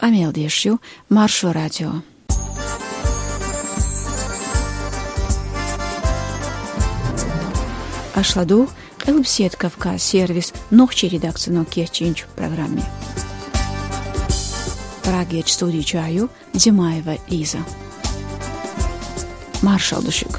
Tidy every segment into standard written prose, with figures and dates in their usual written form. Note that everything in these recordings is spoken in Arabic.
Qamel diyeshu Marşu Radyo. Ашладу Элбсет Кавказ сервис ногчи редакцию кечинч в программе. Прагеч студию чаю Зимаева Лиза. Маршал Душик.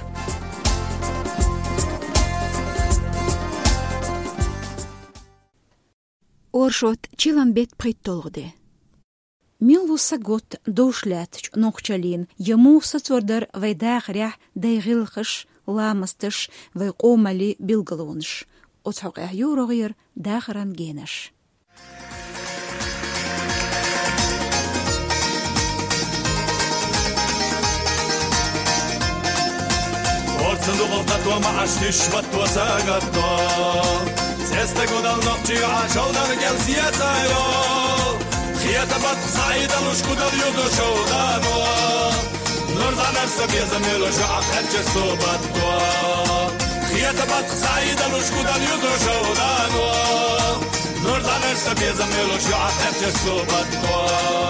Оршот Чиланбет приттолгде. Милвуса гот доушлятч ногчалин ему сацордар вайдах рях дайгилхыш ламастыш вайқомали билгалунш. Отхоқ юрогир дахаран генаш. Орцендугов татуа маашниш ваттуа сагаттуа. Цеста годал ногчи ашаудан гелсиятайо. Хията бат сайдан ушкудал юзу шаудануа. Нурзанар сабьеза милоша ахаче собаттуа. Хията бат сайдан ушкудал юзу шаудануа. Нурзанар сабьеза милоша ахаче собаттуа.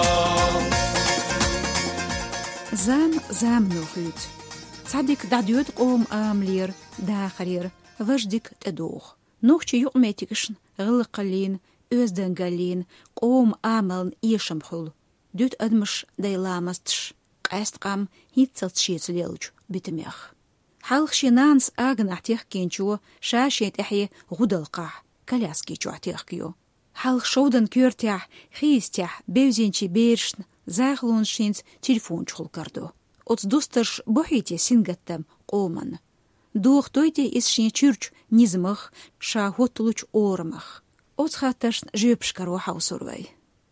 Зам нохит. Цадик дадюет قوم آملير داخرير وجدك تدوخ نوخشي يقميتكشن غلقلين أزدنقلين قوم آملن إيشمخل دوت أدمش دايلامستش قاست قام هيتسلت شيت ليلج بتميخ حالخشي نانس آغن احتيخ كينشو شاشيت احي غدلقاح كالاسكي جو احتيخ حالخ شودن كيرتيح خيستيح بيوزينشي بيرشن زاغلون شينز تليفون شخل كردو От достарш бохите сингаттам قومن. Дух тойте из шинчурч низмах шахотлуч ормах. От хаташ жөпшкаро хаусурвай.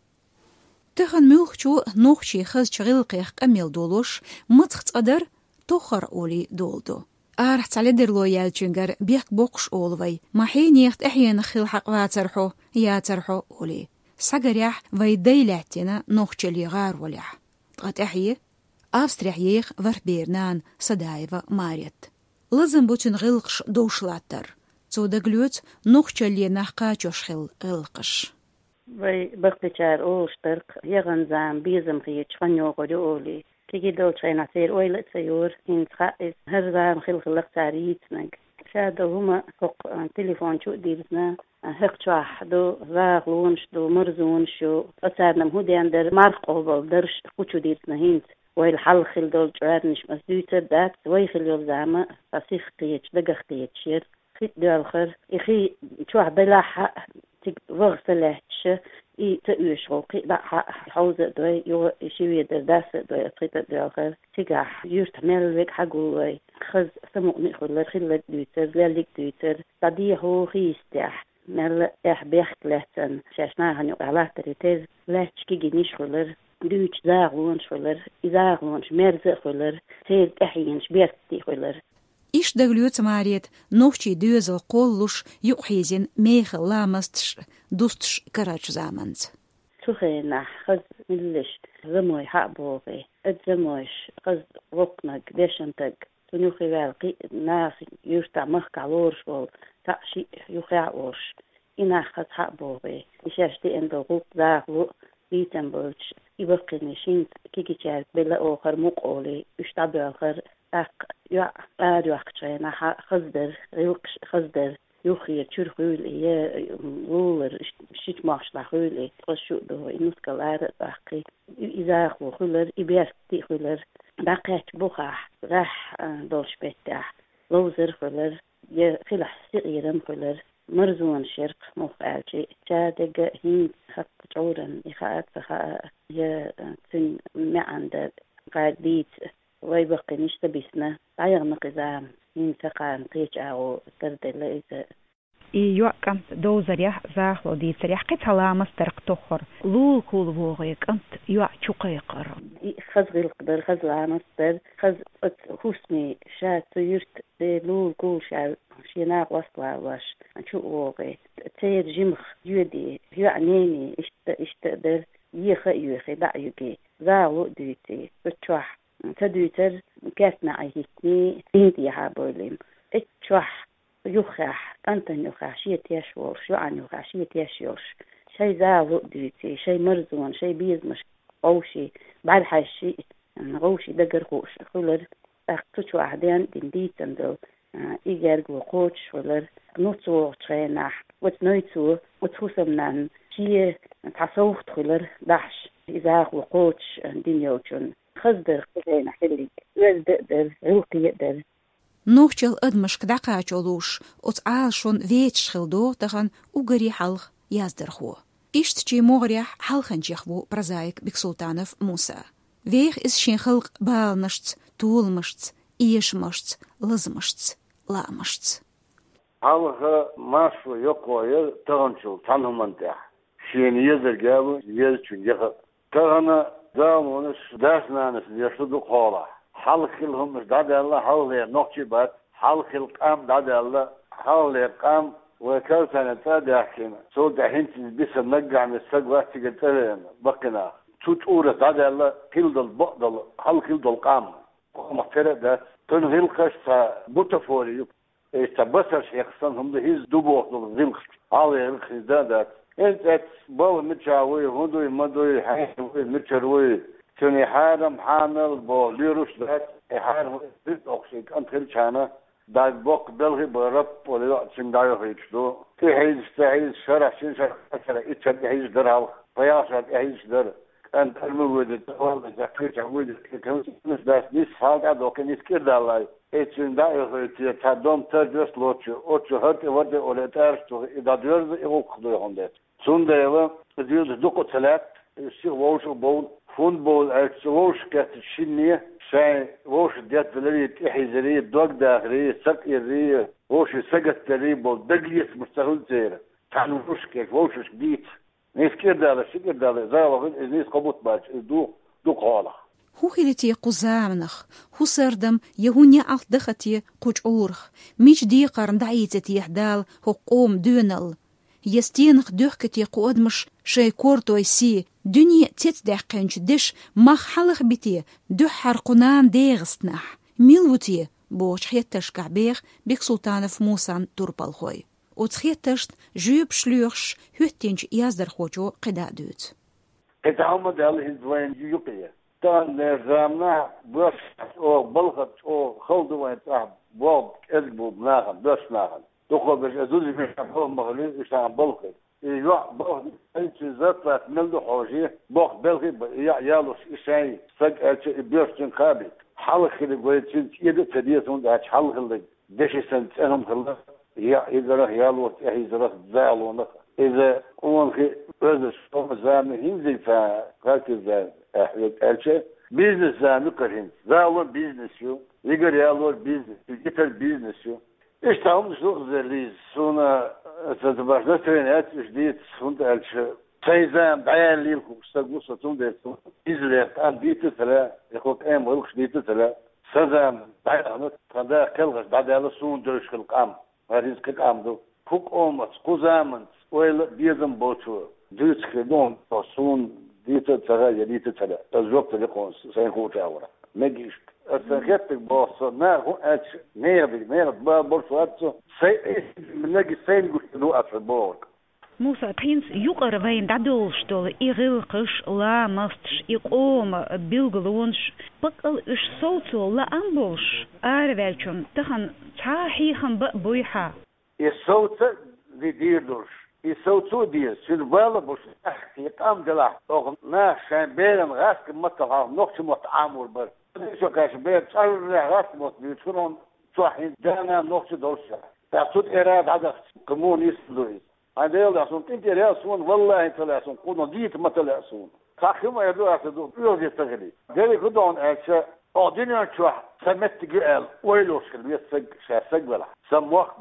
Тахан мülхчу нохчи хаз чагылқих камел долош мыцхцадар тохар оли долдо. Арх цаледерло ялчунгар бек бокш олвай. Махинехт ахьян хил хақвацархо яцархо оли. Сагарях вайдайлятина нохчали гарволях. Тгатахие Австриях Варбернан Садаева Марет. Лазым бутин гылқш доушлаттар. Цода глюц нохчале нахкачошхил гылқш. Вай бахтичар олштарк яганзам бизм хич ханёгори оли. Киги долчайна сер ойлат сайор инца из харзам хилхлак царитнаг. Шада хума фоқ телефон чу дирзна هقشوا دو راغلونش دو مرزونشو أصارنا مهودي عندر مارقو درش خوشو ديرتنا هينت ويل حلخل دول جوارنش مسدوتر دات ويخل يوم زعما فسيخ قيتش دقخ قيتشير خيت دالخر إخي شوح بلاحة تك وغسلاتش إي تأوش غوقي لا حوزة دوي يو إشيوية درداسة دوي أتخيط دالخر تقاح يورت ملوك حقوي خز سموقني خلر خلت دوتر لالك دوتر صديه هو خيستاح مل بيخت لهتن شاشنا هنو على تريتز لاتش كي جنيش خلر دوش زاغلونش خلر إزاغلونش مرز خلر تيز أحينش بيرتي خلر إيش دغلوت ماريت نوشي دوزل قولوش يقحيزين ميخ لامستش دوستش كراج زامنز تخينا خز ملش زموي حقبوغي اتزمويش خز وقنك ديشنتك تنوخي والقي ناس يرتع مخك عالورش بول تأشي يخيعوش إنا خز حقبوغي إشاشتي اندو غوق زاغلو بيتن بولش يبقي نشين كيكي تشارك بلا آخر مقولي اشتابي آخر يا أريوخشينا خزدر ريوكش خزدر يوخي تشرخول يا لولر شيت ماشلا خولي قشو دو إنوس كلار باقي إذا خو خولر إبيرتي خولر باقيت بوخاح راح دولش بيتاح لوزر خولر يا خلح سيرم خولر مرزون شرق مفعلشي تادق هين حق جورن إخاءات فخاء يا تن معندر قاعد بيت ويبقى نشتا بيسنا عيغ نقزام ينتقان قيجعو تردي لإذا إيوه كانت دوزريح زاخلو دي سريح قيت هلامس ترق تخر لول كول بوغي كانت يوع شقيقر خزغي القدر خزغ عمستر خزغ خوسمي شات يرت دي لول كول شعر شيناق وصلا واش شو ووغي تير جمخ يودي يوع نيني اشتقدر يخي دعيوكي زاغلو ديتي بتشوح تدويتر كاسنا عيهتني تيندي حابوليم اتشوح يخاح أنت يخاح شيء تيشور شو عن يخاح شيء تيشورش شيء زاوق دويتي شيء مرزون شيء بيزمش غوشي بعد حاشي غوشي دقر خوش خلر أختش واحدين دنديت عندو إيجار وقوش خلر نوتو ترينح وتنويتو وتخوسمنا شيء تصوفت خلر دحش إذا وقوش دنيوتشون خزدر خزينا حلي وزدر روكي يقدر نوچل ادمش كداقاچولوش اوتعال شون ويتش خلدو تغن угори حلخ яздерху. Иштчи могрях халханчехву прозаик Бексултанов Муса. Вех из шинхалк балнашц, тулмашц, иешмашц, лазмашц, ламашц. Halga maslo yokoya taganchul tanımanda. Şeni yazırgabu yazçunca. Tagana zamanı dersnanes yaşadı qola. Halkılhım dadalla havlaya nokçibat. Halkıl qam dadalla havlaya qam وكان سنة داخل صوت حين بس نرجع من السجوات تجتهن بقنا تطورة هذا الله كل البقدل هل كل القام مختلف ده تنهيل قصة بوتفوري استبصر شيء خصهم هم هيز دبوح ضلق على الخزان ده أنت بول متشاوي هندوي مدوي حين متشروي تني حارم حامل بوليروش ده حارم بيت أكسيد أنت خل شانه داك بوك بلغي برب ولا تشندايو هيتشدو تحيز شرع شرع اتشد يحيز درها فياسات يحيز در انت الموجود الدول ذكرت عمود كم ناس ديس حاجه دوك نسكر دالاي اتشندايو هيتي تادوم تجس لوتشو اوتشو هات ود ولا تارشتو اذا ديرز يقدو هوندت سوندايو ديوز دوكو تلات سي ووشو بول فوتبول اتشوش كات شينيه شاي ووش ديت بلدي تحيزري دوق داخلي سقيري ووش سقتري بول دقليس مستهل زير تعالوا ووش كيف ووش جديد نسكير داله شكر داله زاوه نيس قبوط باج دو قاله هو خلتي قزامنخ هو سردم يهونيا ألت دختي قوش أورخ ميش دي قرن دعيتي يحدال هو قوم دونل يستينخ دوخكتي قودمش شي كورتوي سي دنيا تتدح قنش دش مخ حلق بتي دو حرقنان ديغستنح ميلوتي بوش خيتش كعبيخ بكسلطانف موسان توربالخوي وتخيتشت جوب شلوخش هوتينش يازدر خوجو قدادوت هم دال هزوين يوقيا تان نرزامنا بوش او بلغت او خلدوين تاهم بوب ازبو بناهم بوش ناهم دخل بش ازوزي في شبه مغلوز اشتان بلغت يوع بوخ انت زطلت ملدو حوجيه بوخ بلغي يالوش اشاي فجأة بيرشن قابل حلق اللي قويتين يدو تديتون داش حلق اللي دشي سنت انهم خلق إذا راه يالوش إذا راه زالونك إذا أونخي هذا شو زامي هنزي فهكذا أحيد ألشة بيزنس زامي كرهن زالون بيزنس يو يقدر يالوش بيزنس يقدر بيزنس يو إيش تعمل شو زليز سونا تتبعش نترينات جديد سوند ألشة سيزام بعيان ليلكم استقبل ستون ديتون إزلت أم بيت تلا يقول أم ولكش بيت تلا سزام بعيان هذا كلغش بعد هذا سون درش القام هذا كلام دو فوق أمس قزامن ويل بيزم بوتو دوت خدون تصون ديت تلا يديت تلا تزوق تلقون سينكو تاورا مجيش أتذكرت باص ما هو أش نير بورصة سي من نجي سين قلت له أفبورك موسى بينس يقر وين دادولشتول إغلقش لا مستش يقوم بيلغلونش بقل إش صوتو لا أنبولش أروالشون تخن تاحيخن بويحا الصوت دي ديردوش الصوتو دي سلوالا بوش يقام دلاح أغن نا شان بيرن غاسك مطلع نقش متعامل بر شو كاش بير صار غاس مت بيتكون صاحي دانا نقش دوشة تعطوت إراد هذا كمونيست لويس هذا يلا سون انت راسون والله تلاسون قولوا ديت ما تلاسون تاخيما يدو اسدو يوزي تغلي دلي كدون اشا اودينا شو سمت قال ويلوش اليسق شاسق ولا سموخ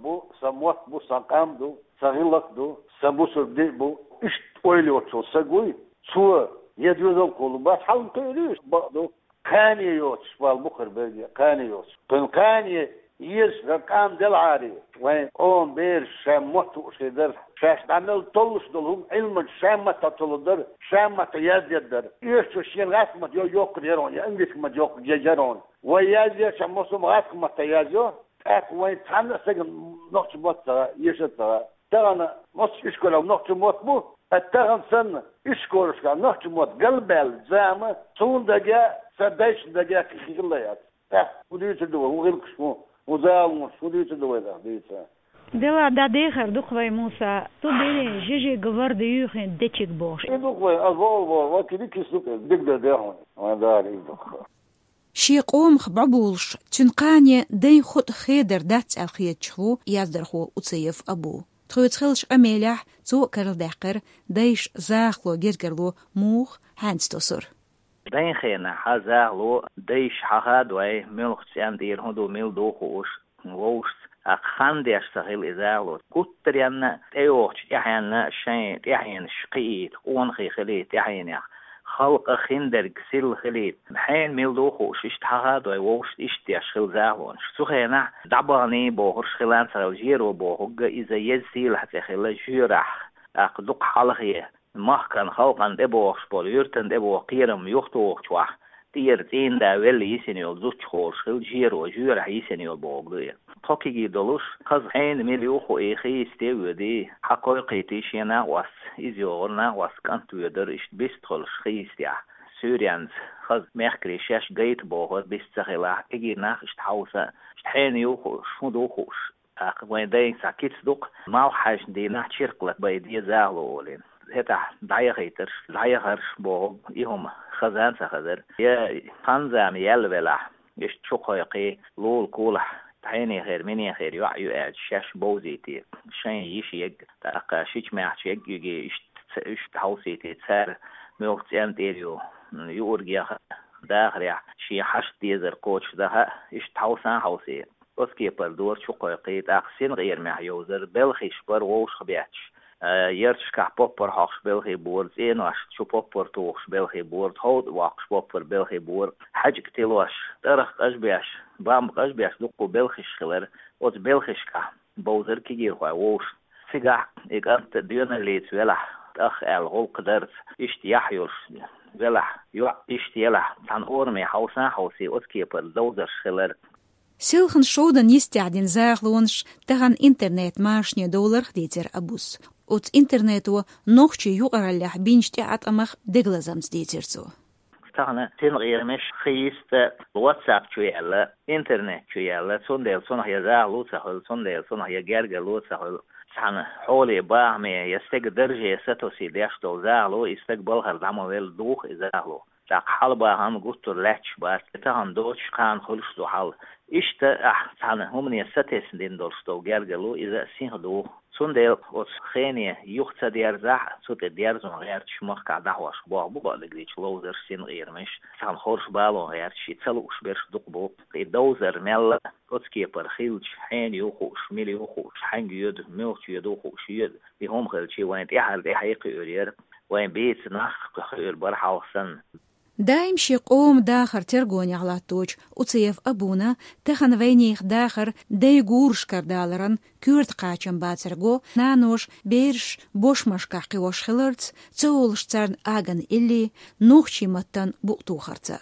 بو سانقام دو سغلق دو سموسر ديبو ايش ويلوش سغوي شو يدو كل بس حال تقوليش بعضو كان يوش والبخر بيجي كان يوش كان يس رقم دلعاري وين قوم بير شامت وشدر شاش عمل طلش دلهم علم شامت تطلدر شامت يزدر يشو شين غاسمت يوق يرون انجلش ما يوق يجرون ويازي شمسهم غاسمت يازو اك وين تحنا سجن نقش بط يشت ترى مش اشكال نقش موت التغن سنة إشكورش كان نحجمات قلبال زامة صون دقاء سدايش دقاء كخيليات وديت الدواء وغير كشمو وزالمش وديت الدواء ده ديتها دلا داديخر دخوي موسى تبيني جيجي قبر يوخين ديتشيك بوش دخوي أظول وكذي كيسوك دقدر دهون وهذا يدخل شي قوم خبعبولش تنقاني دين خود خيدر دات الخيات شخو يازدرخو وتصيف أبو تخيلش أميلح تو كرل داقر دايش زاخلو جرجرلو موخ هانستوسر دين خينا حزاغلو دايش حهادوي ملخ تياندير هندو ميل دوخوش ووش خانديش سهل إزاغلو كتريانا تيوش يحيانا شين يحيان شقيت ونخي خليت يحيان خلق خندر قسل خليت حين ميلدوخو ششتها دوي ووش اشتياش خل زاهون شسوخينا دعباني بوهرش خلان سراوجيرو بوهوغ إذا يزيل حتى خلا جيرح أقدق حلقية مخكن خلقان دبوخش بول يرتن دبو قيرم يختوخ شوح تير تين دا ويلي يسنيو زوش خورش خل جيرو جيرح يسنيو بوغلية توكيجي دولوش خز حين مليوخو إيخي استيو دي حقوقي تيشينا واس إزيورنا واس كانتو يدر إشت بيستخلش خيستيا سوريانز خز ميخكري شاش جيت بوغر بيستخلا إجي ناخ إشت حوسا إشت حين يوخوش فندوخوش وين داين ساكيتس دوق ماو حاج دي ناح شرقلت بايدي زاغلو هتا دايخيتر دايخرش بوغ إيهم خزان سخزر يا خانزام يلولا إشت شوقيقي لول كولح تحيني خير مني خير يوعيو قاعد شاش بوزيتي شين يشيق تاقا شيش معش يجي اشت حوسيتي تسار موقت انتيريو يورجيا داخل شي حشت ديزر كوتش ده اشت حوسان حوسي اسكي بردور شقيقي تاقسين غير مع يوزر بلخيش بر ووش خبياتش يرش كح بوبر حقش بلخي بورد إن واش شو بوبر توخش بلخي بورد هود واقش بوبر بلخي بورد حاج كتلوش ترخ أشبيش بام أشبيش لقو بلخش خلر وت بلخش كح بوزر كيجي خوا ووش سجع إقامت دينا ليت ولا أخ الغول قدرت اشتياحيوش ولا يو اشتياح عن أورمي حوسان حوسي أسكي بردوزر خلر سيلخن شودن يستعدين زاغلونش تغن إنترنت ماشني دولار ديتر أبوس وت إنترنتو نوخشي يقرالح بينشتعت أمخ دقلزمز ديترزو تغنى تنغير مش خيست واتساب شوية إنترنت شوية سندل سنح يزاغلو سهل سندل سنح يجرجلو سهل سحن حولي باهمي يستق درجة ستوسي ديشتو زاغلو يستقبل هردامو ويل دوخ إزاغلو تاق حلبا هم قطر لاتش باس تغن دوش كان خلش دو حل إشتا أحسن هم يستيس دين دولشتو جرجلو إذا سينهدو سندل وس خيني يخت ديار زح سوت ديار زون غير شمخ كعده واش بوع بوع لقيتش لوزر سين غير مش سان خورش بالو غير شي تلوش بيرش دقبو دوزر مل كوتسكي برخيلش حين يوخوش ملي يوخوش حين يد ملش يدوخوش يد بهم خلشي وين تحل دي حقيقي يرير وين بيت نخ خير برحا وسن دايم شي قوم داخر ترغوني على التوج وتصيف أبونا تخن وينيخ داخر داي غورش كردالرن كورت قاچن باترغو نانوش بيرش بوش مشكا قيوش خلرت تولش ترن آغن إلي نوخشي متن بوقتو خرطة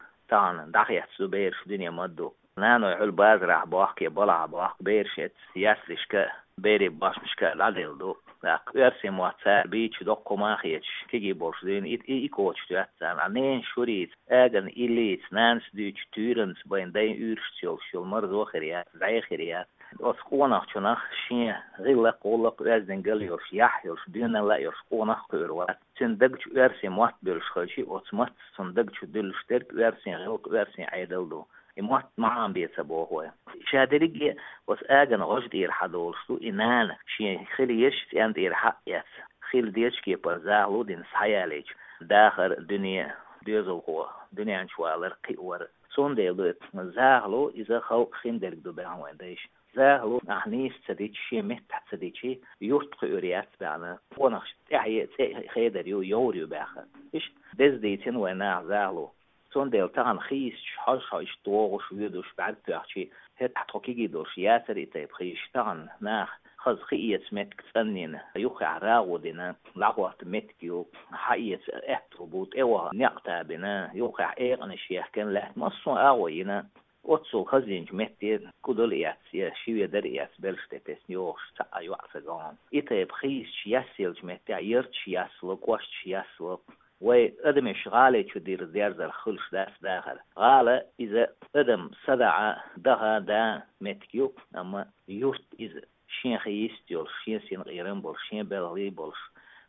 تان داخيات سو بيرش دنيا مدو نانو يحل بازرح بواحكي بلع بواحك بيرشت سياسرشكا بيري باش مشكا لعدل دو أرسم مواتسار بيتش دقو ماخيتش كيجي بورشدين إيكوتش تواتسان عنين شوريت آغن إليت نانس دوش تورنس بين دين أورشتيل شل مرزو خريات زي خريات أسقوناخ چناخ شين غيلا قولق أزدن قل يرش يحيرش دينا لا يرش قوناخ قيروات تندقش أرسم موات بيرش خلشي أتمت تندقش دلش ترك أرسم غلق أرسم عيدل دو إموت معام بيتسبوه هو شادريجي وس آجن غش دير حدولشتو إنانا شين خليش تيان دير حق يس خيل ديش كي برزاغلو دين سحياليج داخر دنيا ديزو هو دنيا انشوالر قيور سون ديلو زاغلو إذا خلق خين درق دو بيعوان ديش زاغلو أحنيس تديتشي مهتح تديتشي يوت قيوريات بعنا ونخش تحيي خيدر يوريو باخر إيش ديز ديتين وينا زاغلو سون ديل تغن خيس حش دوغش ويدوش بعد تحكي هت حكيجي دوش ياسر يتيب خيش تغن ناخ خز خيس متك تنين يوخع راودنا لغوات متكيو حيس احتربوت ايوه نقطع بنا يوخع ايغن الشيخ كان له مصو اوينا وتصل خزينج متى كودل ياتسيا شيء يدر يات بلشتتس نيوش تأيو عسقان إتى بخيس ياسيل متى يرتش ياسلق وش ياسلق وأدم شغالة تدير ديرز الخلش داس داخل غالة إذا أدم صدع ده دا متكيو أما يوت إذا شين خيستيول شين سين غيرن بول شين بلغي بولش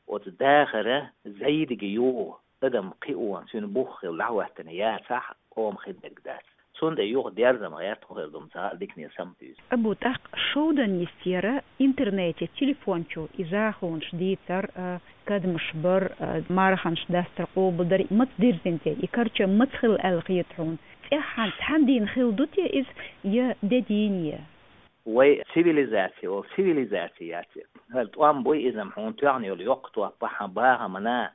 وتداخله زيد جيو أدم قيوان سين بوخ العوة تنيات صح قوم خدك داس سند يوغ ديرز ما يتخل دمزا ديكني سمتيز أبو تاق شودن يستيرا إنترنت تليفونشو إذا خونش ديتر كاد مشبر مارخنش داستر قوبدر متدير زنتي يكرچ متخل القيتون إحان تحدين خلدوتي إز يا ددينية وي سيفيليزاتي هل توام بوي إذا محون تعني اليوقت وحباها منا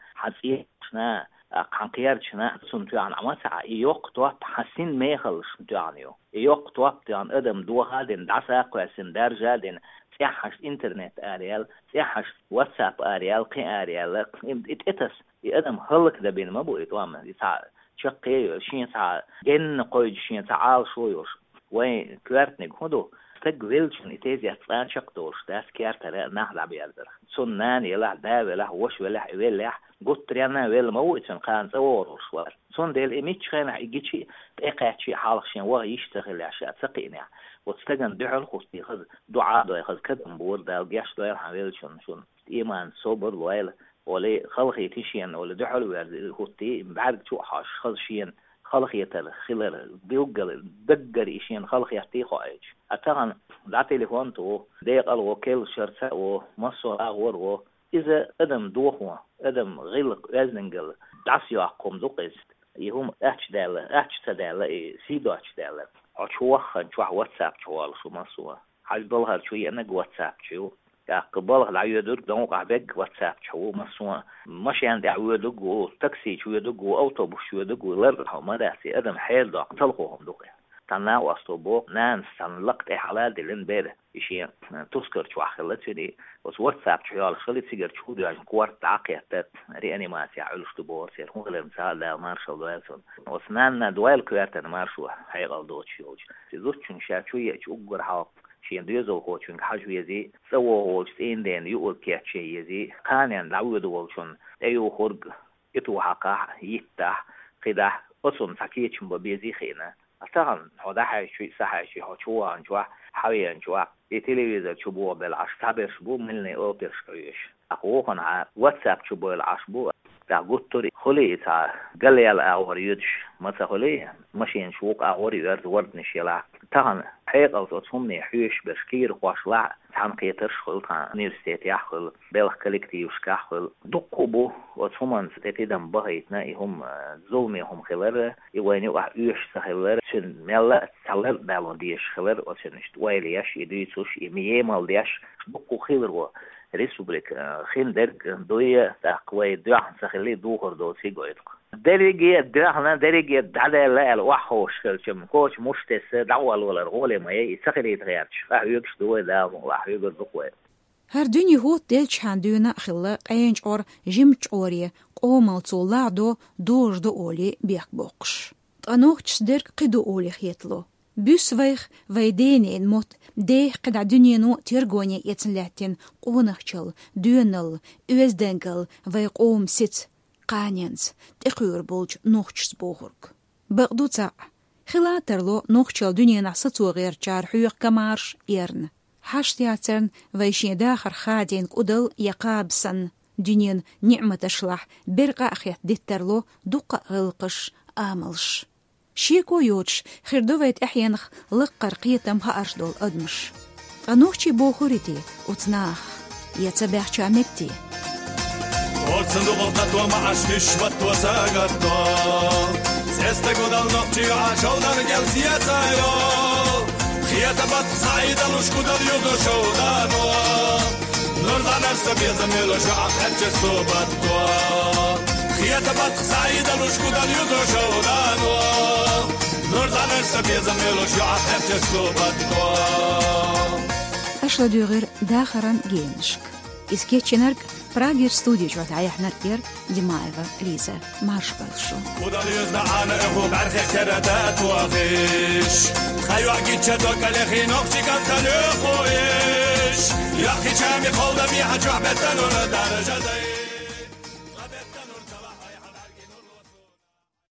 حسيشنا قنقيرشنا سنتو عن عمسع يوقتوا بحسين ميخل شنتوعنيو يوقتوا بتاعن أدم دوها دين دعسا قواسين درجة دين سيحش إنترنت أريال سيحش واتساب أريال قي أريال إتس يأدم هلك ده بين ما بو إتوام يسعى شقي شين سعى جن قوي شين سعى شويوش وين كوارتنج هدو تقبلشن إتيز يتلان شقدوش داس كيارتر نحل بيالدر سنان يلح داوله وش ولح يولح قلت ريانا ويل موتن قان زور شوار سون ديل إميتش خينا يجي تقعشي حالك شين وغ يشتغل عشاء تقيني وتستجن دعال خصتي خذ دعاء ده خذ كدم بورد ده وجاش ده حويل شون إيمان صبر ويل ولا خلق يتشين ولا دعال ويرد خصتي بعد شو حاش خذ شين خلق يتل خلال بيوجل دقر إشين خلق يحتي خايج أتغن لا تليفون تو ديق الوكيل شرطة ومصر أغور إذا أدم دوخوا أدم غلق أزنجل دعسيو أقوم دوقست يهم أتش تدال سيدو أتش دال أشوخ واتساب شوال شو مصر حجبلها شوي أنا واتساب شو قبلها العيودك دونك عبق واتساب شو مصر مش عندي عيودك وتاكسي شو يدق وأوتوبوس شو يدق ولرها ما داسي أدم حيل دوق تلقوهم دوقه تناو أستوبو نان سنلقت حالات دلين بيره إشي تذكر شو أخلت فيني بس واتساب شو خلت سيجر شو ده عشان كوارت عقيدة ريانيماسيا على شتبور سير هو المثال ده مارشال دويلسون وسنان دويل كوارت مارشوا حيقال دوتش يوج تزوجن شاشوية شو أجرها شين ديزو هو شون حاجة يزي سووا هو شين دين يقول كياتشي يزي كانن لعود وشون أيو خرج يتوحقه يفتح كده أصلا سكيتش مبيزي خينا أصلاً هذا حاجة صحيح هو شو عنجوا حوي عنجوا التلفزيون شبوه بالعش تعبر شبوه مني أو ترشيش أقوى على واتساب شبوه العشبوه تقول تري خلي تا قال لي الأوريدش ما تخلي ماشين شوق أوريد ورد نشيلا تان حيق أو تصمني حيش بشكير واشلع تنقيتر شغل تان نيرستيت يحل بلخ كولكتيف شكحل دقبو وتصمن ستيدم بهيتنا هم زومي هم خلر يواني وعيش سخلر شن ملا سلر بالوديش خلر وشنشت ويليش يديسوش يميمال ديش دقو خلر ريسبوبليك خين درك دوية تقوي دوح سخلي دوخر دو سيجويتك درجة درحنا درجة على لا الوحوش كم كوش مشتس دعوة ولا رغولة ما يسخلي يتغيرش أحيوكش دوي دا وأحيوك الدقوة هر دنيا هو دلش هندونا خلا قينج أور جمج أوريه قومل طلع دوج دو أولي بيك بوقش تنوخش درك قدو أولي خيطلو بيسويخ ويدينين موت ديه قد دنيانو تيرغوني يتنلاتين قونخشل دونل اوزدنگل ويقوم سيت قانينز تقير بولج نوخش بوغرق بغدو تاع خلاترلو نوخشل دنيانا ستو غير جار حيوق كمارش إيرن حاشتياترن ويشين داخر خادين قدل يقابسن دنيان نعمة شلح برقا أخيات ديترلو دوقا غلقش آملش شيكو يوتش خردوفيت أحيانخ لقر قيتم هأرشدول أدمش أنوخشي بوخوريتي وتناخ يتبع شامكتي صندوق القطوة مع شفت وساقطة سيستا قدال نقشي عاشونا رجال سياسة خياطة بط صعيدة لشكودا اليوزو شودانو نرضى نرسب يزميلو شعب حج الصوبتوا خياطة بط صعيدة لشكودا اليوزو شودانو نرضى نرسب يزميلو شعب حج الصوبتوا أشلا دوغير داخرا جينشك إسكيتشنرك براغير ستوديو جوات عيحنا كير دماغ ليزا مارشبالشو خدال يزنا عنا إخو برخي كردات وغيش خيو عقيد شدوك الإخي نوكشي كنتن إخويش يا أخي شامي خولدا بيها جوع بتنون درجة دي